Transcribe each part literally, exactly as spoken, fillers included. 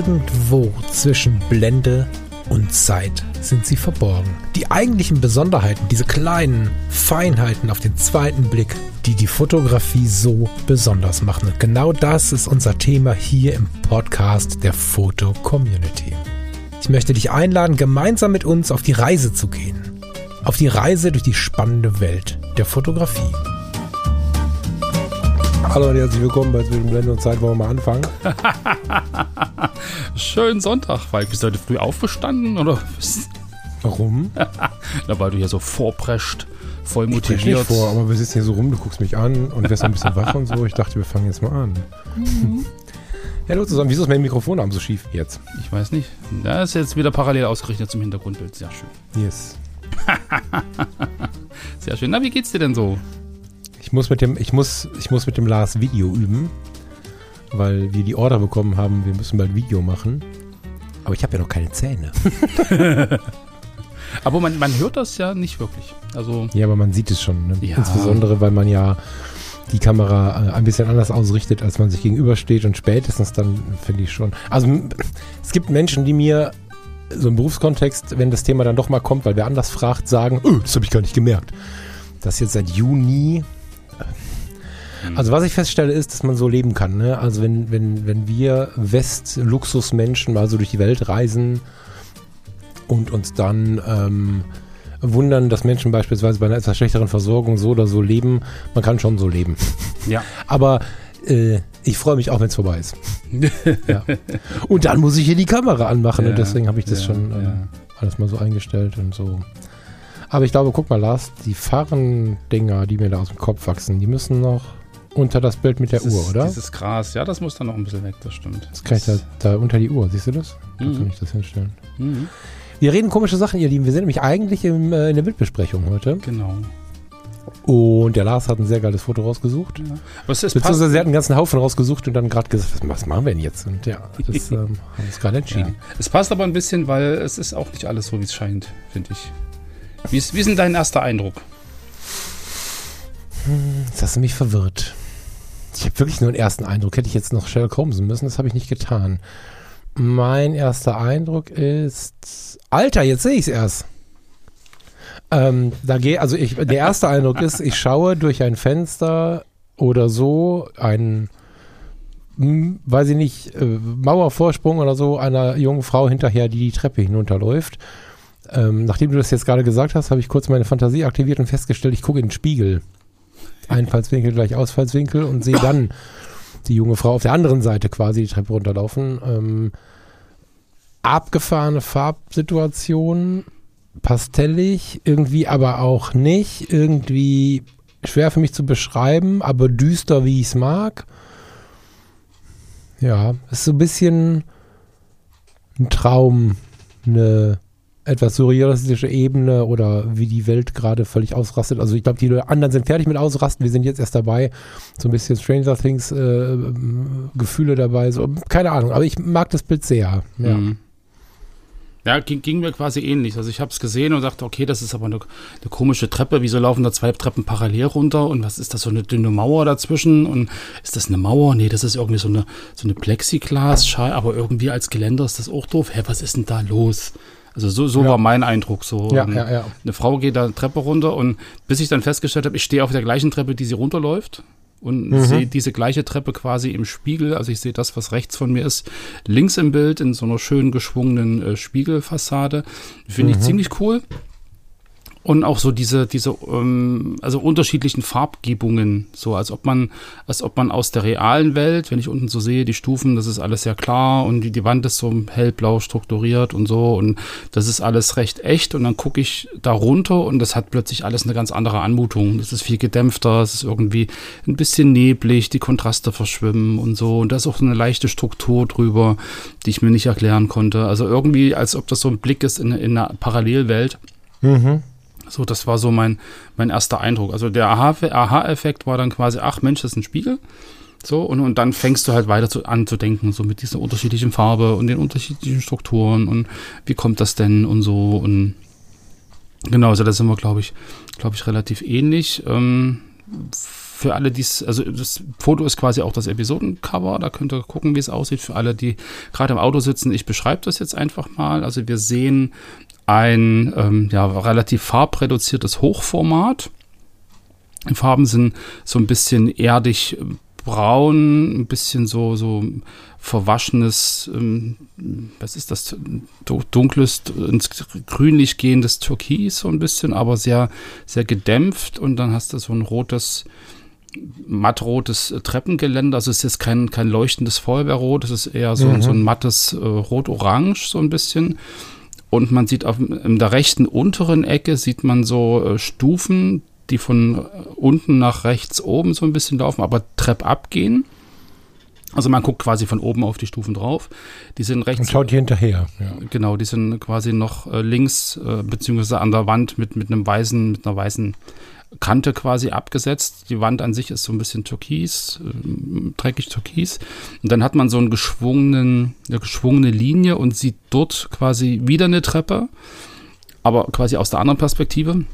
Irgendwo zwischen Blende und Zeit sind sie verborgen. Die eigentlichen Besonderheiten, diese kleinen Feinheiten auf den zweiten Blick, die die Fotografie so besonders machen. Und genau das ist unser Thema hier im Podcast der Foto-Community. Ich möchte dich einladen, gemeinsam mit uns auf die Reise zu gehen. Auf die Reise durch die spannende Welt der Fotografie. Hallo und herzlich willkommen bei Zwischen Blende und Zeit. Wollen wir mal anfangen? Schönen Sonntag, Falk. Bist du heute früh aufgestanden? Oder? Warum? Na, weil du hier so vorprescht, voll motiviert. Ich nicht vor, aber wir sitzen hier so rum, du guckst mich an und wirst ein bisschen wach und so. Ich dachte, wir fangen jetzt mal an. Mhm. Hallo zusammen. Wieso ist mein Mikrofonarm so schief jetzt? Ich weiß nicht. Das ist jetzt wieder parallel ausgerichtet zum Hintergrundbild. Sehr schön. Yes. Sehr schön. Na, wie geht's dir denn so? Ich muss mit dem, ich muss, ich muss mit dem Lars Video üben, weil wir die Order bekommen haben, wir müssen bald Video machen. Aber ich habe ja noch keine Zähne. Aber man, man hört das ja nicht wirklich. Also ja, aber man sieht es schon. Ne? Ja. Insbesondere, weil man ja die Kamera äh, ein bisschen anders ausrichtet, als man sich gegenübersteht. Und spätestens dann finde ich schon. Also es gibt Menschen, die mir so im Berufskontext, wenn das Thema dann doch mal kommt, weil wer anders fragt, sagen, oh, das habe ich gar nicht gemerkt. Das jetzt seit Juni. Also was ich feststelle ist, dass man so leben kann. Ne? Also wenn, wenn, wenn wir West-Luxusmenschen mal so durch die Welt reisen und uns dann ähm, wundern, dass Menschen beispielsweise bei einer etwas schlechteren Versorgung so oder so leben, man kann schon so leben. Ja. Aber äh, ich freue mich auch, wenn es vorbei ist. Ja. Und dann muss ich hier die Kamera anmachen. Ja, und deswegen habe ich das ja, schon äh, ja. alles mal so eingestellt und so. Aber ich glaube, guck mal, Lars, die Farrendinger, die mir da aus dem Kopf wachsen, die müssen noch unter das Bild mit der dieses, Uhr, oder? Dieses Gras, ja, das muss dann noch ein bisschen weg, das stimmt. Das kann ich da, da unter die Uhr, siehst du das? Da Mhm. kann ich das hinstellen. Mhm. Wir reden komische Sachen, ihr Lieben. Wir sind nämlich eigentlich im, äh, in der Bildbesprechung heute. Genau. Und der Lars hat ein sehr geiles Foto rausgesucht. Ja. Aber es ist Beziehungsweise er hat einen ganzen Haufen rausgesucht und dann gerade gesagt, was, was machen wir denn jetzt? Und ja, das ähm, haben wir uns gerade entschieden. Ja. Es passt aber ein bisschen, weil es ist auch nicht alles so, wie es scheint, finde ich. Wie ist, wie ist denn dein erster Eindruck? Hm, jetzt hast du mich verwirrt. Ich habe wirklich nur einen ersten Eindruck. Hätte ich jetzt noch Sherlock Holmesen müssen, das habe ich nicht getan. Mein erster Eindruck ist... Alter, jetzt sehe ich es erst. Ähm, da geh, also ich, der erste Eindruck ist, ich schaue durch ein Fenster oder so einen, hm, weiß ich nicht, äh, Mauervorsprung oder so einer jungen Frau hinterher, die die Treppe hinunterläuft. Ähm, nachdem du das jetzt gerade gesagt hast, habe ich kurz meine Fantasie aktiviert und festgestellt, ich gucke in den Spiegel. Einfallswinkel gleich Ausfallswinkel und sehe dann die junge Frau auf der anderen Seite quasi die Treppe runterlaufen. Ähm, abgefahrene Farbsituation, pastellig, irgendwie aber auch nicht. Irgendwie schwer für mich zu beschreiben, aber düster, wie ich es mag. Ja, ist so ein bisschen ein Traum, eine etwas surrealistische Ebene oder wie die Welt gerade völlig ausrastet. Also ich glaube, die anderen sind fertig mit Ausrasten. Wir sind jetzt erst dabei. So ein bisschen Stranger Things äh, Gefühle dabei. So, keine Ahnung, aber ich mag das Bild sehr. Ja, Mhm. Ja, ging, ging mir quasi ähnlich. Also ich habe es gesehen und dachte, okay, das ist aber eine, eine komische Treppe. Wieso laufen da zwei Treppen parallel runter? Und was ist das, so eine dünne Mauer dazwischen? Und ist das eine Mauer? Nee, das ist irgendwie so eine, so eine Plexiglasscheibe. Aber irgendwie als Geländer ist das auch doof. Hä, was ist denn da los? Also so, so Ja. war mein Eindruck. So, ja, ähm, ja, ja. Eine Frau geht da eine Treppe runter und bis ich dann festgestellt habe, ich stehe auf der gleichen Treppe, die sie runterläuft und Mhm. sehe diese gleiche Treppe quasi im Spiegel. Also ich sehe das, was rechts von mir ist, links im Bild in so einer schön geschwungenen äh, Spiegelfassade. Finde Mhm. ich ziemlich cool. Und auch so diese, diese, ähm, also unterschiedlichen Farbgebungen, so als ob man, als ob man aus der realen Welt, wenn ich unten so sehe, die Stufen, das ist alles sehr klar und die, die Wand ist so hellblau strukturiert und so und das ist alles recht echt und dann gucke ich da runter und das hat plötzlich alles eine ganz andere Anmutung. Das ist viel gedämpfter, es ist irgendwie ein bisschen neblig, die Kontraste verschwimmen und so und da ist auch so eine leichte Struktur drüber, die ich mir nicht erklären konnte. Also irgendwie, als ob das so ein Blick ist in, in eine Parallelwelt. Mhm. So, das war so mein, mein erster Eindruck. Also der Aha-Effekt war dann quasi, ach Mensch, das ist ein Spiegel. So, und, und dann fängst du halt weiter zu, an zu denken, so mit dieser unterschiedlichen Farbe und den unterschiedlichen Strukturen und wie kommt das denn und so. Und genau, also da sind wir, glaube ich, glaube ich, relativ ähnlich. Ähm, für alle, die es, also das Foto ist quasi auch das Episodencover, da könnt ihr gucken, wie es aussieht. Für alle, die gerade im Auto sitzen, ich beschreibe das jetzt einfach mal. Also wir sehen ein ähm, ja, relativ farbreduziertes Hochformat. Die Farben sind so ein bisschen erdig braun, ein bisschen so, so verwaschenes, ähm, was ist das, dunkles, ins grünlich gehendes Türkis so ein bisschen, aber sehr, sehr gedämpft, und dann hast du so ein rotes, mattrotes Treppengeländer. Also es ist jetzt kein, kein leuchtendes Feuerwehrrot, es ist eher so, mhm. so ein mattes äh, Rot-Orange so ein bisschen. Und man sieht auf in der rechten unteren Ecke sieht man so äh, Stufen, die von unten nach rechts oben so ein bisschen laufen, aber treppab gehen. Also man guckt quasi von oben auf die Stufen drauf. Die sind rechts. Und schaut hier hinterher. Ja. Genau, die sind quasi noch äh, links, äh, beziehungsweise an der Wand mit, mit einem weißen, mit einer weißen Kante quasi abgesetzt. Die Wand an sich ist so ein bisschen türkis, äh, dreckig türkis. Und dann hat man so einen geschwungenen, eine geschwungene Linie und sieht dort quasi wieder eine Treppe, aber quasi aus der anderen Perspektive.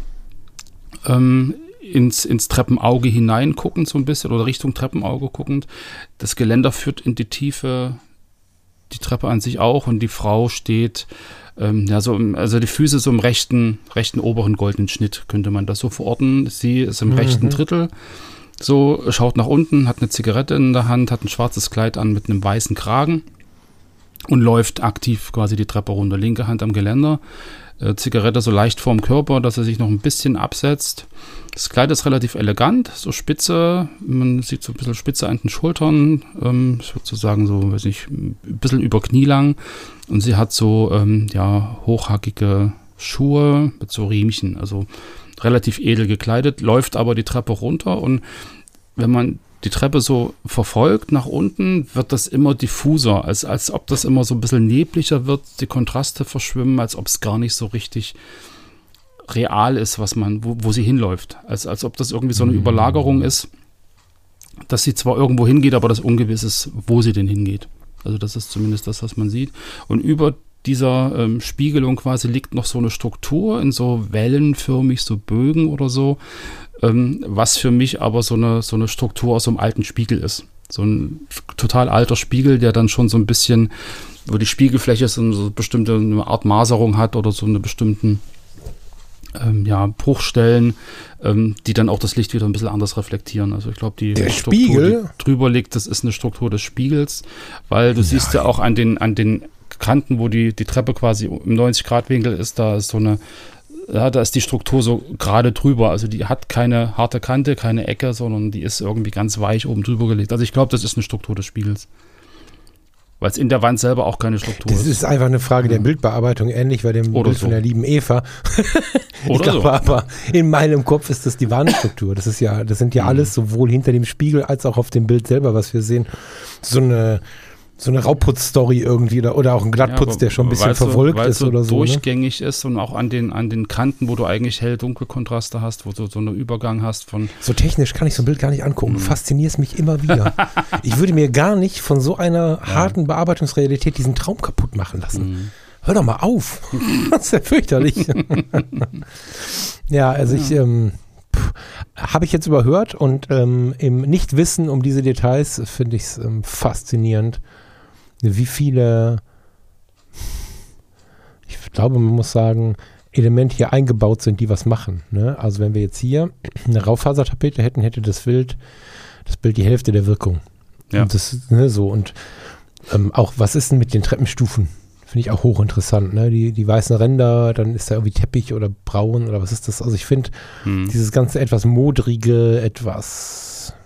Ähm, ins, ins Treppenauge hinein guckend so ein bisschen oder Richtung Treppenauge guckend. Das Geländer führt in die Tiefe, die Treppe an sich auch, und die Frau steht, ähm, ja, so im, also die Füße so im rechten, rechten oberen goldenen Schnitt, könnte man das so verorten. Sie ist im mhm. rechten Drittel, so schaut nach unten, hat eine Zigarette in der Hand, hat ein schwarzes Kleid an mit einem weißen Kragen und läuft aktiv quasi die Treppe runter. Linke Hand am Geländer. Zigarette so leicht vorm Körper, dass er sich noch ein bisschen absetzt. Das Kleid ist relativ elegant, so spitze, man sieht so ein bisschen spitze an den Schultern, ähm, ich würde so sagen, so, weiß nicht, ein bisschen über Knie lang, und sie hat so, ähm, ja, hochhackige Schuhe mit so Riemchen, also relativ edel gekleidet, läuft aber die Treppe runter, und wenn man die Treppe so verfolgt nach unten, wird das immer diffuser, als, als ob das immer so ein bisschen nebliger wird, die Kontraste verschwimmen, als ob es gar nicht so richtig real ist, was man, wo, wo sie hinläuft. Als, als ob das irgendwie so eine Überlagerung ist, dass sie zwar irgendwo hingeht, aber das ungewiss ist, wo sie denn hingeht. Also das ist zumindest das, was man sieht. Und über dieser ähm, Spiegelung quasi liegt noch so eine Struktur in so wellenförmig, so Bögen oder so, ähm, was für mich aber so eine, so eine Struktur aus so einem alten Spiegel ist. So ein total alter Spiegel, der dann schon so ein bisschen, wo die Spiegelfläche so eine bestimmte eine Art Maserung hat oder so eine bestimmten ähm, ja, Bruchstellen, ähm, die dann auch das Licht wieder ein bisschen anders reflektieren. Also ich glaube, die der Struktur, Spiegel? die drüber liegt, das ist eine Struktur des Spiegels, weil du Nein. siehst ja auch an den, an den Kanten, wo die, die Treppe quasi im neunzig Grad Winkel ist, da ist so eine, ja, da ist die Struktur so gerade drüber. Also die hat keine harte Kante, keine Ecke, sondern die ist irgendwie ganz weich oben drüber gelegt. Also ich glaube, das ist eine Struktur des Spiegels. Weil es in der Wand selber auch keine Struktur ist. Das ist einfach eine Frage der Bildbearbeitung, ähnlich bei dem Oder Bild so. von der lieben Eva. Oder ich glaube so. aber, in meinem Kopf ist das die Wandstruktur. Das ist ja, das sind ja alles sowohl hinter dem Spiegel als auch auf dem Bild selber, was wir sehen, so eine so eine Raubputz-Story irgendwie oder, oder auch ein Glattputz, ja, der schon ein bisschen verwolkt ist oder so. Durchgängig ne? ist und auch an den, an den Kanten, wo du eigentlich hell-dunkel-Kontraste hast, wo du so einen Übergang hast von. So technisch kann ich so ein Bild gar nicht angucken. Du faszinierst mich immer wieder. Ich würde mir gar nicht von so einer harten Bearbeitungsrealität diesen Traum kaputt machen lassen. Mhm. Hör doch mal auf. Das ist ja fürchterlich. Ja, also ja. ich ähm, habe ich jetzt überhört, und ähm, im Nichtwissen um diese Details finde ich es ähm, faszinierend, wie viele, ich glaube, man muss sagen, Elemente hier eingebaut sind, die was machen. Ne? Also wenn wir jetzt hier eine Raufasertapete hätten, hätte das Bild, das Bild die Hälfte der Wirkung. Ja. Und das, ne, so. Und ähm, auch, was ist denn mit den Treppenstufen? Finde ich auch hochinteressant. Ne? Die, die weißen Ränder, dann ist da irgendwie Teppich oder braun oder was ist das? Also ich finde hm. dieses ganze etwas modrige, etwas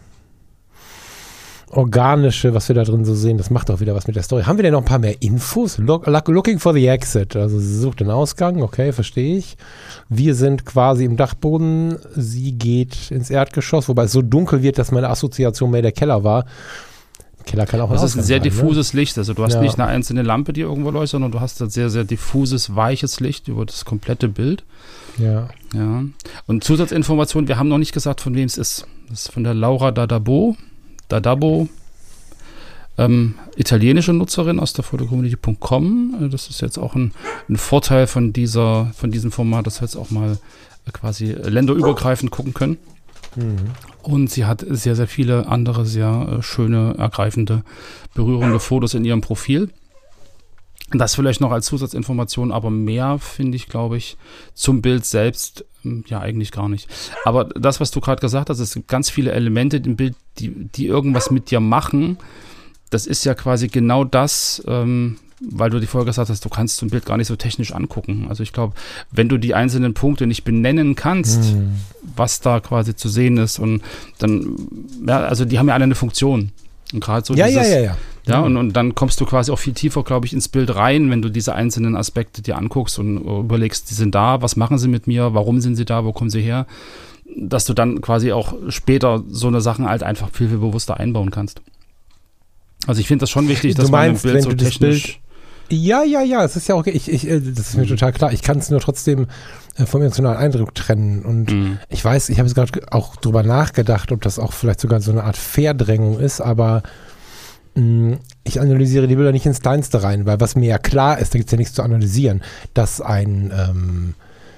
organische, was wir da drin so sehen, das macht auch wieder was mit der Story. Haben wir denn noch ein paar mehr Infos? Look, looking for the exit. Also sie sucht den Ausgang, okay, verstehe ich. Wir sind quasi im Dachboden. Sie geht ins Erdgeschoss, wobei es so dunkel wird, dass meine Assoziation mehr der Keller war. Keller kann auch Das ist ein sehr sein, diffuses ne? Licht. Also du hast ja. nicht eine einzelne Lampe, die irgendwo leuchtet, sondern du hast ein sehr, sehr diffuses, weiches Licht über das komplette Bild. Ja. Ja. Und Zusatzinformation, wir haben noch nicht gesagt, von wem es ist. Das ist von der Laura Dadabo. Dadabo, ähm, italienische Nutzerin aus der photocommunity punkt com. Das ist jetzt auch ein, ein Vorteil von dieser, von diesem Format, dass wir jetzt auch mal quasi länderübergreifend gucken können. Mhm. Und sie hat sehr, sehr viele andere sehr äh, schöne, ergreifende, berührende Fotos in ihrem Profil. Das vielleicht noch als Zusatzinformation, aber mehr finde ich, glaube ich, zum Bild selbst ja eigentlich gar nicht. Aber das, was du gerade gesagt hast, es gibt ganz viele Elemente im Bild, die, die irgendwas mit dir machen. Das ist ja quasi genau das, ähm, weil du die vorher gesagt hast, du kannst so ein Bild gar nicht so technisch angucken. Also ich glaube, wenn du die einzelnen Punkte nicht benennen kannst, hm. was da quasi zu sehen ist, und dann, ja, also die haben ja alle eine Funktion. Und gerade so ja, dieses, ja, ja, ja. Ja, und, und dann kommst du quasi auch viel tiefer, glaube ich, ins Bild rein, wenn du diese einzelnen Aspekte dir anguckst und überlegst, die sind da, was machen sie mit mir, warum sind sie da, wo kommen sie her, dass du dann quasi auch später so eine Sachen halt einfach viel, viel bewusster einbauen kannst. Also ich finde das schon wichtig, dass du meinst, man ein Bild wenn so du technisch... Bild, ja, ja, ja, es ist ja okay, ich, ich, das ist mir mhm. total klar, ich kann es nur trotzdem vom emotionalen Eindruck trennen, und mhm. ich weiß, ich habe jetzt gerade auch drüber nachgedacht, ob das auch vielleicht sogar so eine Art Verdrängung ist, aber ich analysiere die Bilder nicht ins Kleinste rein, weil was mir ja klar ist, da gibt es ja nichts zu analysieren, dass ein ähm,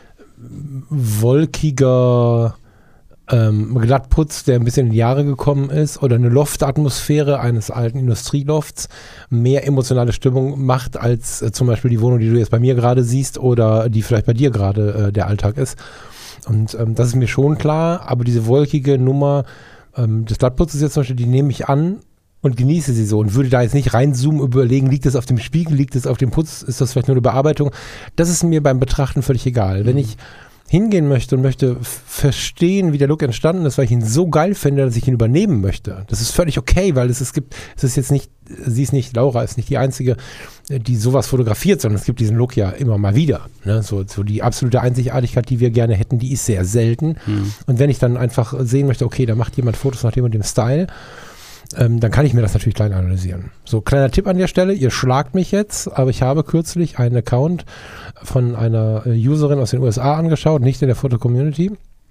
wolkiger ähm, Glattputz, der ein bisschen in die Jahre gekommen ist, oder eine Loftatmosphäre eines alten Industrielofts mehr emotionale Stimmung macht als äh, zum Beispiel die Wohnung, die du jetzt bei mir gerade siehst oder die vielleicht bei dir gerade äh, der Alltag ist. Und ähm, das ist mir schon klar, aber diese wolkige Nummer ähm, des Glattputzes jetzt zum Beispiel, die nehme ich an und genieße sie so und würde da jetzt nicht reinzoomen, überlegen, liegt das auf dem Spiegel, liegt das auf dem Putz, ist das vielleicht nur eine Bearbeitung? Das ist mir beim Betrachten völlig egal. Mhm. Wenn ich hingehen möchte und möchte f- verstehen, wie der Look entstanden ist, weil ich ihn so geil finde, dass ich ihn übernehmen möchte. Das ist völlig okay, weil es, es gibt, es ist jetzt nicht, sie ist nicht, Laura ist nicht die Einzige, die sowas fotografiert, sondern es gibt diesen Look ja immer mal wieder. Ne? So, so die absolute Einzigartigkeit, die wir gerne hätten, die ist sehr selten. Mhm. Und wenn ich dann einfach sehen möchte, okay, da macht jemand Fotos nach dem und dem Style, Ähm, dann kann ich mir das natürlich klein analysieren. So, kleiner Tipp an der Stelle, ihr schlagt mich jetzt, aber ich habe kürzlich einen Account von einer Userin aus den U S A angeschaut, nicht in der Foto-Community,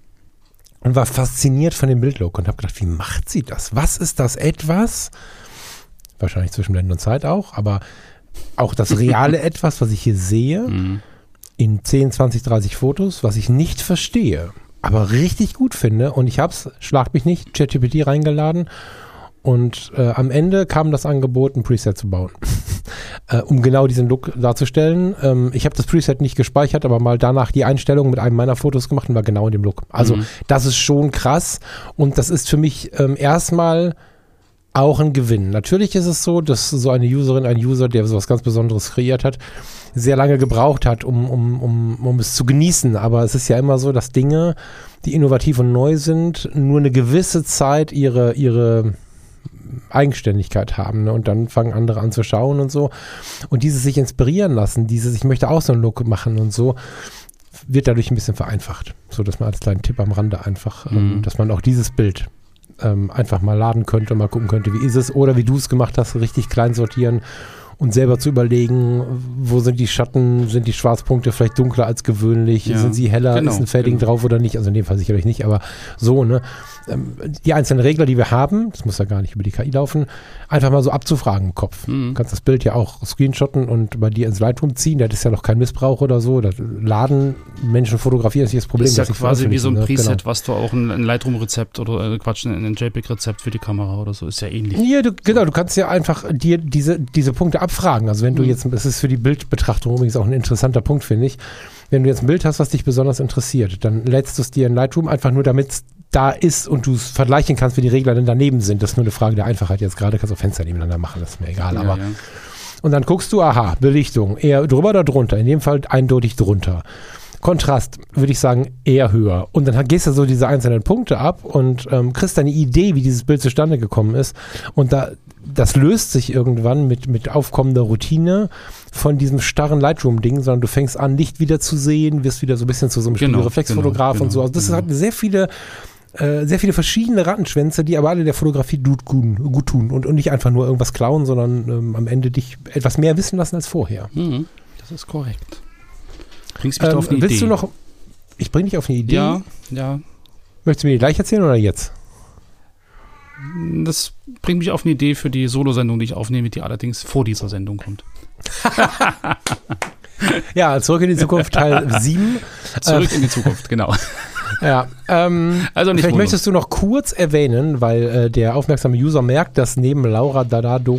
und war fasziniert von dem Bildlook und habe gedacht, wie macht sie das? Was ist das etwas? Wahrscheinlich zwischen Blende und Zeit auch, aber auch das reale Etwas, was ich hier sehe, mhm. in zehn, zwanzig, dreißig Fotos, was ich nicht verstehe, aber richtig gut finde, und ich habe es, schlagt mich nicht, ChatGPT reingeladen. Und äh, am Ende kam das Angebot, ein Preset zu bauen, äh, um genau diesen Look darzustellen. Ähm, ich habe das Preset nicht gespeichert, aber mal danach die Einstellung mit einem meiner Fotos gemacht und war genau in dem Look. Also mhm. das ist schon krass, und das ist für mich ähm, erstmal auch ein Gewinn. Natürlich ist es so, dass so eine Userin, ein User, der so was ganz Besonderes kreiert hat, sehr lange gebraucht hat, um, um, um, um es zu genießen. Aber es ist ja immer so, dass Dinge, die innovativ und neu sind, nur eine gewisse Zeit ihre, ihre Eigenständigkeit haben, ne? Und dann fangen andere an zu schauen und so. Und dieses sich inspirieren lassen, dieses, ich möchte auch so einen Look machen und so, wird dadurch ein bisschen vereinfacht. So, dass man als kleinen Tipp am Rande einfach, mhm. ähm, dass man auch dieses Bild ähm, einfach mal laden könnte und mal gucken könnte, wie ist es, oder wie du es gemacht hast, richtig klein sortieren und selber zu überlegen, wo sind die Schatten, sind die Schwarzpunkte vielleicht dunkler als gewöhnlich, ja, sind sie heller, genau, ist ein Fading genau. drauf oder nicht, also in dem Fall sicherlich nicht, aber so, ne, die einzelnen Regler, die wir haben, das muss ja gar nicht über die K I laufen, einfach mal so abzufragen im Kopf. Mhm. Du kannst das Bild ja auch screenshotten und bei dir ins Lightroom ziehen, das ist ja noch kein Missbrauch oder so, das Laden, Menschen fotografieren, ist nicht das Problem. Das ist ja quasi wie so ein Preset, ne? Genau. Was du auch ein, ein Lightroom-Rezept oder äh, Quatsch, ein, ein JPEG-Rezept für die Kamera oder so, ist ja ähnlich. Ja, du, genau, du kannst ja einfach dir diese, diese Punkte abfragen, also wenn du mhm. jetzt, das ist für die Bildbetrachtung übrigens auch ein interessanter Punkt, finde ich, wenn du jetzt ein Bild hast, was dich besonders interessiert, dann lädst du es dir in Lightroom einfach nur, damit es da ist und du es vergleichen kannst, wie die Regler denn daneben sind. Das ist nur eine Frage der Einfachheit jetzt gerade. Kannst du Fenster nebeneinander machen, das ist mir egal. Ja, aber ja. Und dann guckst du, aha, Belichtung, eher drüber oder drunter? In dem Fall eindeutig drunter. Kontrast, würde ich sagen, eher höher. Und dann gehst du so diese einzelnen Punkte ab und ähm, kriegst eine Idee, wie dieses Bild zustande gekommen ist. Und da, das löst sich irgendwann mit, mit aufkommender Routine von diesem starren Lightroom-Ding, sondern du fängst an, Licht wieder zu sehen, wirst wieder so ein bisschen zu so einem genau, Spiegelreflexfotograf genau, und so. Also das genau. hat sehr viele Äh, sehr viele verschiedene Rattenschwänze, die aber alle der Fotografie gut, gut, gut tun und, und nicht einfach nur irgendwas klauen, sondern ähm, am Ende dich etwas mehr wissen lassen als vorher. Mhm, das ist korrekt. Bringst mich ähm, auf eine willst Idee. Du noch, ich bring dich auf eine Idee. Ja, ja. Möchtest du mir die gleich erzählen oder jetzt? Das bringt mich auf eine Idee für die Solo-Sendung, die ich aufnehme, die allerdings vor dieser Sendung kommt. Ja, Zurück in die Zukunft Teil sieben. Zurück in die Zukunft, genau. Ja, ähm, Also nicht vielleicht wundern. möchtest du noch kurz erwähnen, weil äh, der aufmerksame User merkt, dass neben Laura Dadado,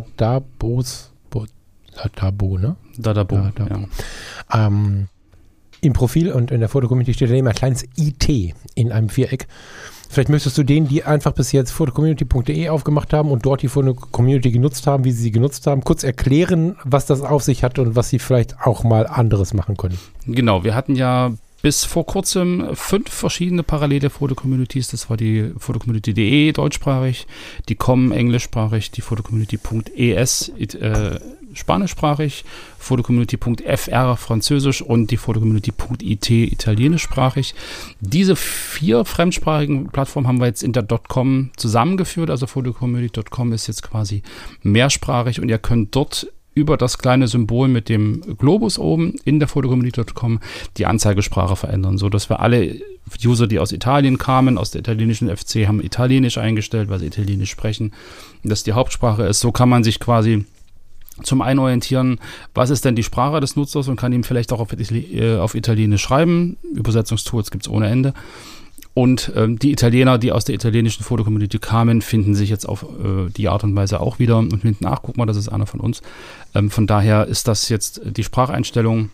Ladabos, Bo, Ladabo, ne? Dadabo, Ladabo. ja. Ähm, im Profil und in der Fotocommunity steht daneben ein kleines I T in einem Viereck. Vielleicht möchtest du denen, die einfach bis jetzt fotocommunity punkt de aufgemacht haben und dort die Fotocommunity genutzt haben, wie sie sie genutzt haben, kurz erklären, was das auf sich hat und was sie vielleicht auch mal anderes machen können. Genau, wir hatten ja bis vor kurzem fünf verschiedene parallele Fotocommunities. Das war die fotocommunity punkt de deutschsprachig, die com englischsprachig, die fotocommunity punkt es äh, spanischsprachig, fotocommunity punkt fr französisch und die fotocommunity punkt it italienischsprachig. Diese vier fremdsprachigen Plattformen haben wir jetzt in der .com zusammengeführt. Also fotocommunity punkt com ist jetzt quasi mehrsprachig und ihr könnt dort über das kleine Symbol mit dem Globus oben in der fotocommunity punkt com die Anzeigesprache verändern, sodass wir alle User, die aus Italien kamen, aus der italienischen F C, haben Italienisch eingestellt, weil sie Italienisch sprechen, dass die Hauptsprache ist. So kann man sich quasi zum einen orientieren, was ist denn die Sprache des Nutzers und kann ihm vielleicht auch auf, äh, auf Italienisch schreiben. Übersetzungstools gibt es ohne Ende. Und ähm, die Italiener, die aus der italienischen Fotocommunity kamen, finden sich jetzt auf äh, die Art und Weise auch wieder und finden, ach, guck mal, das ist einer von uns. Ähm, von daher ist das jetzt die Spracheinstellung.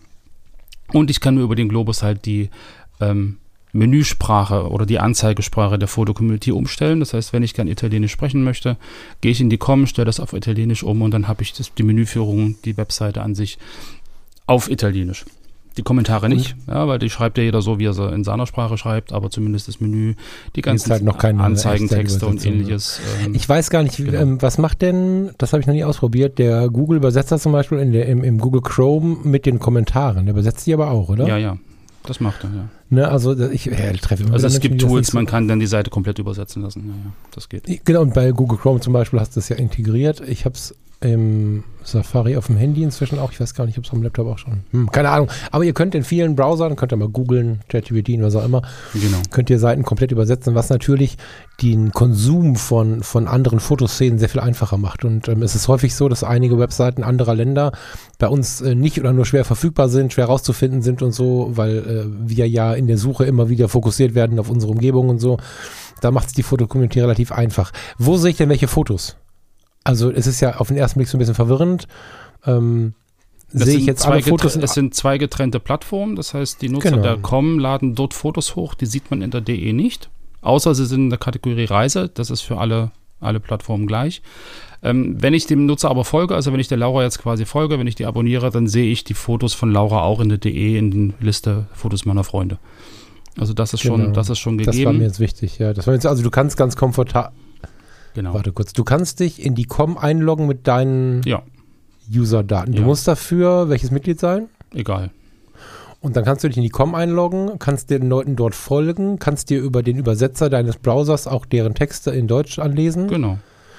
Und ich kann mir über den Globus halt die ähm, Menüsprache oder die Anzeigesprache der Fotocommunity umstellen. Das heißt, wenn ich gern Italienisch sprechen möchte, gehe ich in die Com, stelle das auf Italienisch um und dann habe ich das, die Menüführung, die Webseite an sich auf Italienisch. Die Kommentare nicht, ja, weil die schreibt ja jeder so, wie er sie in seiner Sprache schreibt, aber zumindest das Menü, die ganzen halt noch keine Anzeigentexte und ähnliches. Ähm, ich weiß gar nicht, genau. ähm, was macht denn, das habe ich noch nie ausprobiert, der Google-Übersetzer zum Beispiel in der, im, im Google Chrome mit den Kommentaren, der übersetzt die aber auch, oder? Ja, ja, das macht er, ja. Ne, also ich ja, treffe immer Also es Menschen, gibt die das Tools, nicht so- man kann dann die Seite komplett übersetzen lassen, ja, ja, das geht. Genau, und bei Google Chrome zum Beispiel hast du das ja integriert. Ich habe es im Safari auf dem Handy inzwischen auch. Ich weiß gar nicht, ob es am Laptop auch schon. Hm, keine Ahnung. Aber ihr könnt in vielen Browsern, könnt ihr mal googeln, ChatGPT und was auch immer, Genau. könnt ihr Seiten komplett übersetzen, was natürlich den Konsum von, von anderen Fotoszenen sehr viel einfacher macht. Und ähm, es ist häufig so, dass einige Webseiten anderer Länder bei uns äh, nicht oder nur schwer verfügbar sind, schwer rauszufinden sind und so, weil äh, wir ja in der Suche immer wieder fokussiert werden auf unsere Umgebung und so. Da macht es die Fotocommunity relativ einfach. Wo sehe ich denn welche Fotos? Also es ist ja auf den ersten Blick so ein bisschen verwirrend. Ähm, Das sehe ich sind jetzt zwei alle Fotos? getre- es sind zwei getrennte Plattformen, das heißt, die Nutzer Genau. der Com laden dort Fotos hoch, die sieht man in der D E nicht, außer sie sind in der Kategorie Reise, das ist für alle, alle Plattformen gleich. Ähm, wenn ich dem Nutzer aber folge, also wenn ich der Laura jetzt quasi folge, wenn ich die abonniere, dann sehe ich die Fotos von Laura auch in der D E, in der Liste Fotos meiner Freunde. Also das ist schon, Genau. das ist schon Das war gegeben. mir jetzt wichtig, ja. Das war jetzt, also du kannst ganz komfortabel, Genau. warte kurz, du kannst dich in die Com einloggen mit deinen Ja, User-Daten. Du Ja. musst dafür welches Mitglied sein? egal. Und dann kannst du dich in die Com einloggen, kannst den Leuten dort folgen, kannst dir über den Übersetzer deines Browsers auch deren Texte in Deutsch anlesen. Genau.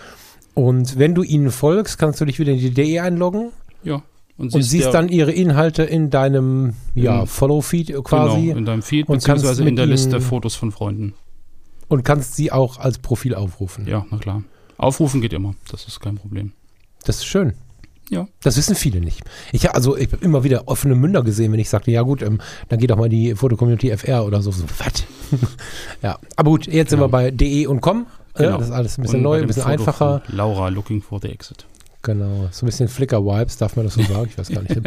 Und wenn du ihnen folgst, kannst du dich wieder in die D E einloggen Ja. und siehst der- dann ihre Inhalte in deinem ja, In- Follow-Feed quasi genau, in deinem Feed, und kannst beziehungsweise in mit der Liste ihnen- Fotos von Freunden. und kannst sie auch als Profil aufrufen. Ja, na klar. Aufrufen geht immer, das ist kein Problem. Das ist schön. Ja. Das wissen viele nicht. Ich habe also ich hab immer wieder offene Münder gesehen, wenn ich sagte, ja gut, ähm, dann geht doch mal die Fotocommunity F R oder so. so was? Ja, aber gut, jetzt sind Genau. wir bei D E und Com. Äh, Genau. Das ist alles ein bisschen Und bei neu, dem ein bisschen Foto einfacher. von Laura looking for the exit. Genau, so ein bisschen Flickr-Vibes, darf man das so sagen? Ich weiß gar nicht.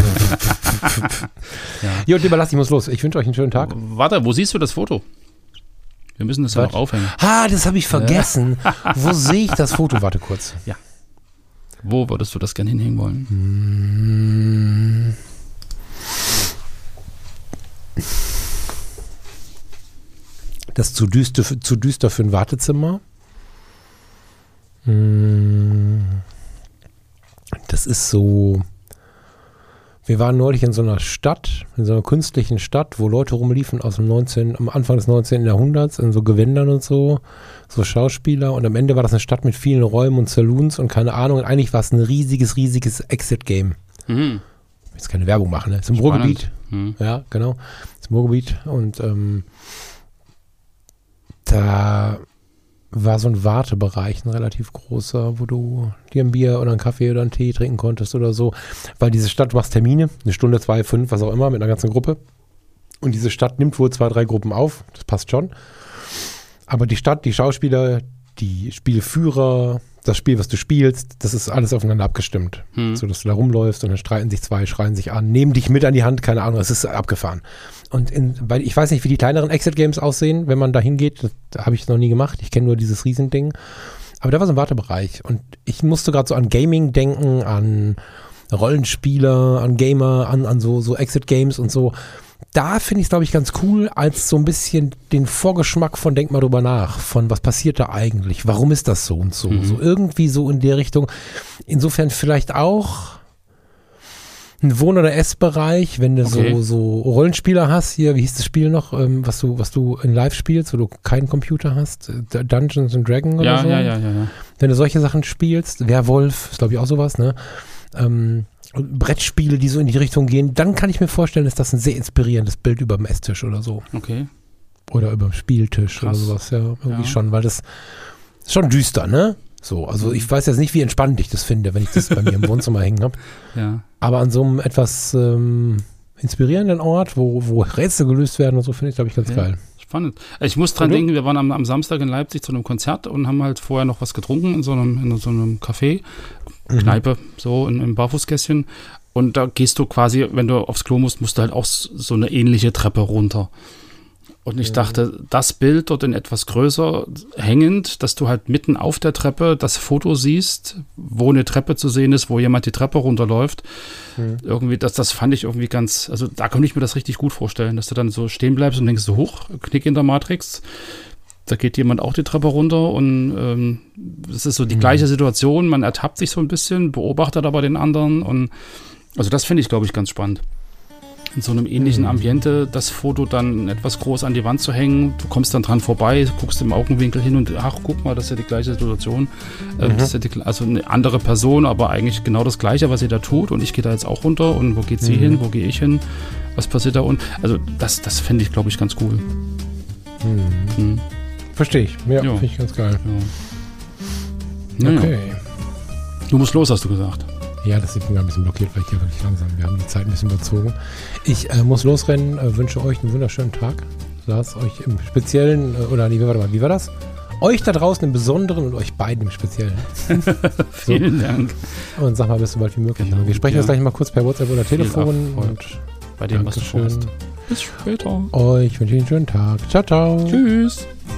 Ja. Gut, lieber Lass, ich muss los. Ich wünsche euch einen schönen Tag. Warte, wo siehst du das Foto? Wir müssen das ja Was? noch aufhängen. Ah, das habe ich vergessen. Wo sehe ich das Foto? Warte kurz. Wo würdest du das gerne hinhängen wollen? Hm. Das ist zu düster, für- zu düster für ein Wartezimmer. Hm. Das ist so. Wir waren neulich in so einer Stadt, in so einer künstlichen Stadt, wo Leute rumliefen aus dem neunzehnten am Anfang des neunzehnten Jahrhunderts in so Gewändern und so, so Schauspieler. Und am Ende war das eine Stadt mit vielen Räumen und Saloons und keine Ahnung. Und eigentlich war es ein riesiges, riesiges Exit-Game. Mhm. Ich will jetzt keine Werbung machen, ne? Ist im Spannend. Ruhrgebiet. Mhm. Ja, genau. Ist im Ruhrgebiet. Und ähm, da war so ein Wartebereich, ein relativ großer, wo du dir ein Bier oder einen Kaffee oder einen Tee trinken konntest oder so. Weil diese Stadt, du machst Termine, eine Stunde, zwei, fünf, was auch immer, mit einer ganzen Gruppe. Und diese Stadt nimmt wohl zwei, drei Gruppen auf. Das passt schon. Aber die Stadt, die Schauspieler, die Spielführer, das Spiel, was du spielst, das ist alles aufeinander abgestimmt. Hm. So, dass du da rumläufst und dann streiten sich zwei, schreien sich an, nehmen dich mit an die Hand, keine Ahnung, es ist abgefahren. Und in, weil ich weiß nicht, wie die kleineren Exit-Games aussehen, wenn man da hingeht. Das, das habe ich noch nie gemacht. Ich kenne nur dieses Riesending. Aber da war so ein Wartebereich. Und ich musste gerade so an Gaming denken, an Rollenspieler, an Gamer, an, an so, so Exit-Games und so. Da finde ich es, glaube ich, ganz cool, als so ein bisschen den Vorgeschmack von Denk mal drüber nach, von was passiert da eigentlich, warum ist das so und so. Mhm. So irgendwie so in der Richtung. Insofern vielleicht auch ein Wohn- oder Essbereich, wenn du okay. so, so Rollenspieler hast, hier, wie hieß das Spiel noch, ähm, was du, was du in Live spielst, wo du keinen Computer hast, Dungeons and Dragons oder ja, so. Ja, ja, ja, ja. Wenn du solche Sachen spielst, Werwolf, ist glaube ich auch sowas, ne? Ähm, Brettspiele, die so in die Richtung gehen, dann kann ich mir vorstellen, ist das ein sehr inspirierendes Bild über dem Esstisch oder so. Okay. Oder über dem Spieltisch Krass. Oder sowas, ja, irgendwie ja. schon, weil das ist schon düster, ne? So, also ich weiß jetzt nicht, wie entspannt ich das finde, wenn ich das bei mir im Wohnzimmer hängen habe. Ja. Aber an so einem etwas ähm, inspirierenden Ort, wo, wo Rätsel gelöst werden und so, finde ich, glaube ich, ganz ja. geil. Spannend. Ich muss dran denken, wir waren am, am Samstag in Leipzig zu einem Konzert und haben halt vorher noch was getrunken in so einem, in so einem Café, mhm. Kneipe, so in, im Barfußgässchen. Und da gehst du quasi, wenn du aufs Klo musst, musst du halt auch so eine ähnliche Treppe runter. Und ich dachte, das Bild dort in etwas größer hängend, dass du halt mitten auf der Treppe das Foto siehst, wo eine Treppe zu sehen ist, wo jemand die Treppe runterläuft. Mhm. Irgendwie, das, das fand ich irgendwie ganz, also da konnte ich mir das richtig gut vorstellen, dass du dann so stehen bleibst und denkst so, hoch, Knick in der Matrix, da geht jemand auch die Treppe runter und ähm, das ist so die mhm. gleiche Situation, man ertappt sich so ein bisschen, beobachtet aber den anderen und also das finde ich, glaube ich, ganz spannend. In so einem ähnlichen mhm. Ambiente das Foto dann etwas groß an die Wand zu hängen. Du kommst dann dran vorbei, guckst im Augenwinkel hin und ach, guck mal, das ist ja die gleiche Situation. Mhm. Das ist ja die, also eine andere Person, aber eigentlich genau das Gleiche, was sie da tut. Und ich gehe da jetzt auch runter. Und wo geht sie mhm. hin? Wo gehe ich hin? Was passiert da unten? Also das, das fände ich, glaube ich, ganz cool. Mhm. Mhm. Verstehe ich. Ja, ja. Finde ich ganz geil. Ja. Okay. Ja. Du musst los, hast du gesagt. Ja, das ist mir ein bisschen blockiert, weil ich hier wirklich langsam. Wir haben die Zeit ein bisschen überzogen. Ich äh, muss losrennen, äh, wünsche euch einen wunderschönen Tag. Lasst euch im Speziellen, äh, oder nee, warte mal, wie war das? Euch da draußen im Besonderen und euch beiden im Speziellen. Vielen so. Dank. Und sag mal, bis so bald wie möglich. Genau, wir sprechen ja. uns gleich mal kurz per WhatsApp oder Telefon. Und bei dem, was du vorhast. Bis später. Euch wünsche ich einen schönen Tag. Ciao, ciao. Tschüss.